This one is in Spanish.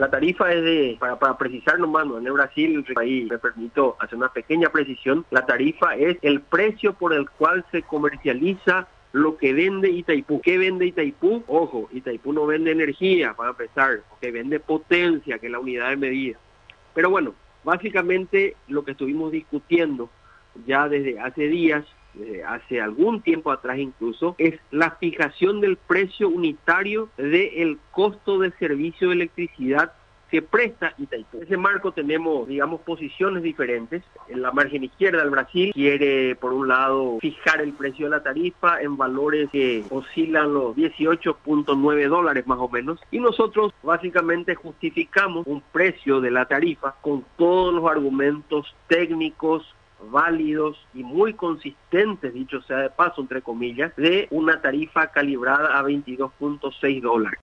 La tarifa es para precisar nomás, ¿no? En Brasil, ahí me permito hacer una pequeña precisión, la tarifa es el precio por el cual se comercializa lo que vende Itaipú. ¿Qué vende Itaipú? Ojo, Itaipú no vende energía, para empezar, que vende potencia, que es la unidad de medida. Pero bueno, básicamente lo que estuvimos discutiendo ya desde hace días, desde hace algún tiempo atrás incluso, es la fijación del precio unitario del costo de servicio de electricidad que presta Itaipú. En ese marco tenemos, digamos, posiciones diferentes. En la margen izquierda, el Brasil quiere, por un lado, fijar el precio de la tarifa en valores que oscilan los $18.9 más o menos. Y nosotros, básicamente, justificamos un precio de la tarifa con todos los argumentos técnicos, válidos y muy consistentes, dicho sea de paso, entre comillas, de una tarifa calibrada a $22.6.